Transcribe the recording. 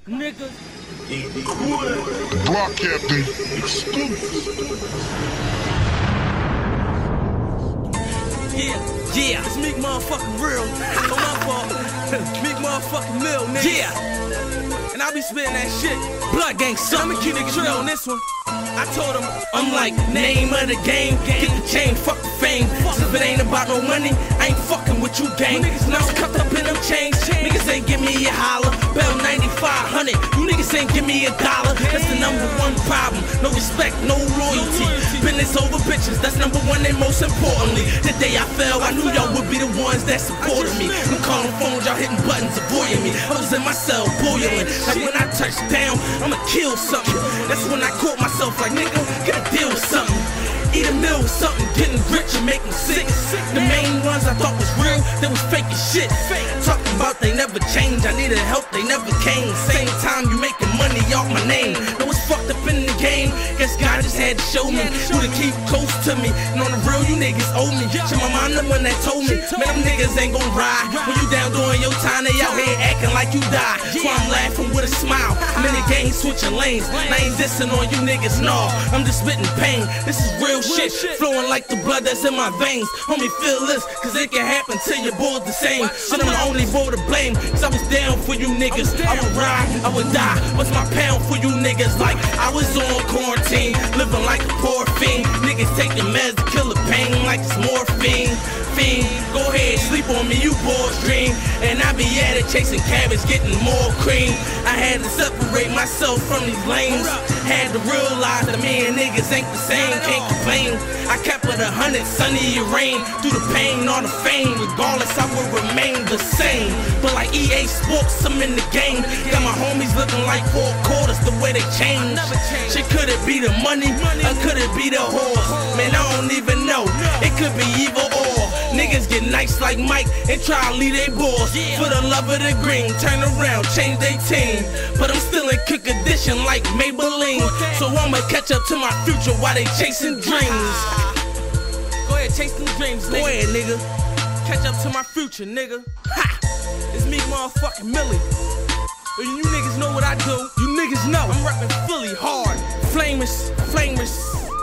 nigga. Block Captain exclusive. Yeah, it's Meek motherfucking real. On my fault. Meek motherfucking Mill, nigga. Yeah. And I be spitting that shit. Blood gang, son. I'ma keep niggas real on this one. I told him, I'm like, name of the game. Get the chain, fuck the fame. If it ain't about no money, I ain't fucking with you, gang. Now I'm cuffed up in them chains. Niggas ain't give me a holler. Bell 9500. You niggas ain't give me a dollar. That's the number one problem. No respect, no loyalty. Business over bitches, that's number one and most importantly. The day I fell, I knew y'all would be the ones that supported me. I'm calling phones, y'all hitting buttons, avoiding me. I was in my cell, boiling. Like when I touch down, I'ma kill something. That's when I caught myself like, nigga, get a deal with something. Eat a meal with something, getting rich and making sick. The main ones I thought was real, they was fake as shit. Talking about they never changed, I needed help, they never came. Same time you making money off my name. Know what's fucked up in the game, guess God just had to show me who to keep close to me. And on the real, you niggas owe me. Shit, my mom the one that told me, man, them niggas ain't gon' ride. When you down doing your time, they out here acting like you died. So I'm laughing with a smile. Many gangs switching lanes, I ain't dissing on you niggas, no. I'm just spitting pain, this is real shit, flowing like the blood that's in my veins. Homie, feel this, cause it can happen till your boys the same. Shit, I'm the only boy to blame, cause I was down for you niggas. I would ride, I would die. What's my pound for you niggas? Like, I was on quarantine, living like a poor fiend. Niggas taking meds to kill the pain like it's morphine. Fiend, go ahead, sleep on me, you boys dream. And I be at it, chasing cabbage, getting more cream. I had to separate myself from these lanes. Had to realize that me and niggas ain't the same, can't complain. I kept it 100, sunny or rain. Through the pain or the fame, regardless I would remain the same. But like EA Sports, I'm in the game. Got my homies looking like 4 quarters, the way they change. Shit, could it be the money, or could it be the horse? Man, I don't even know, it could be either or. Niggas get nice like Mike and try to lead they boys. For the love of the green, turn around, change they team. But I'm still in kick edition like Maybelline. So I'ma catch up to my future while they chasing dreams. Go ahead, chase them dreams, nigga. Go ahead, nigga. Catch up to my future, nigga. Ha! It's me, motherfucking Millie. And you niggas know what I do. You niggas know. I'm rapping Philly hard. Flamers, flamers.